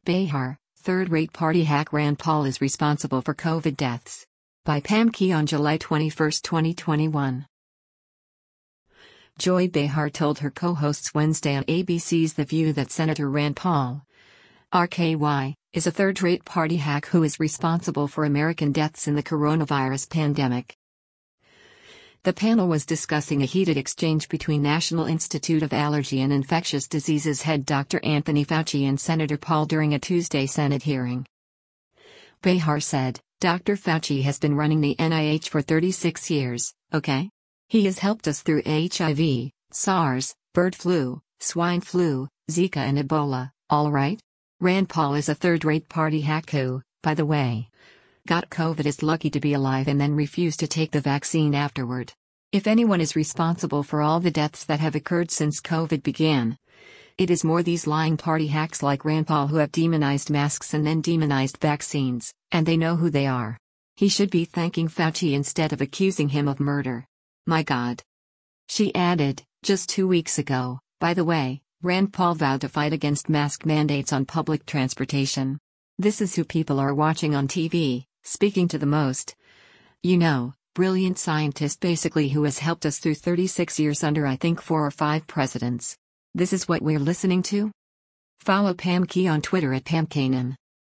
Behar, third-rate party hack Rand Paul is responsible for COVID deaths. By Pam Key on July 21, 2021. Joy Behar told her co-hosts Wednesday on ABC's The View that Senator Rand Paul, RKY, is a third-rate party hack who is responsible for American deaths in the coronavirus pandemic. The panel was discussing a heated exchange between National Institute of Allergy and Infectious Diseases head Dr. Anthony Fauci and Senator Paul during a Tuesday Senate hearing. Behar said, "Dr. Fauci has been running the NIH for 36 years, okay? He has helped us through HIV, SARS, bird flu, swine flu, Zika and Ebola, all right? Rand Paul is a third-rate party hack who, by the way, got COVID, is lucky to be alive and then refused to take the vaccine afterward. If anyone is responsible for all the deaths that have occurred since COVID began, it is more these lying party hacks like Rand Paul who have demonized masks and then demonized vaccines, and they know who they are. He should be thanking Fauci instead of accusing him of murder. My God." She added, "Just 2 weeks ago, by the way, Rand Paul vowed to fight against mask mandates on public transportation. This is who people are watching on TV, speaking to the most. Brilliant scientist basically who has helped us through 36 years under I think 4 or 5 presidents. This is what we're listening to?" Follow Pam Key on Twitter at PamKanan.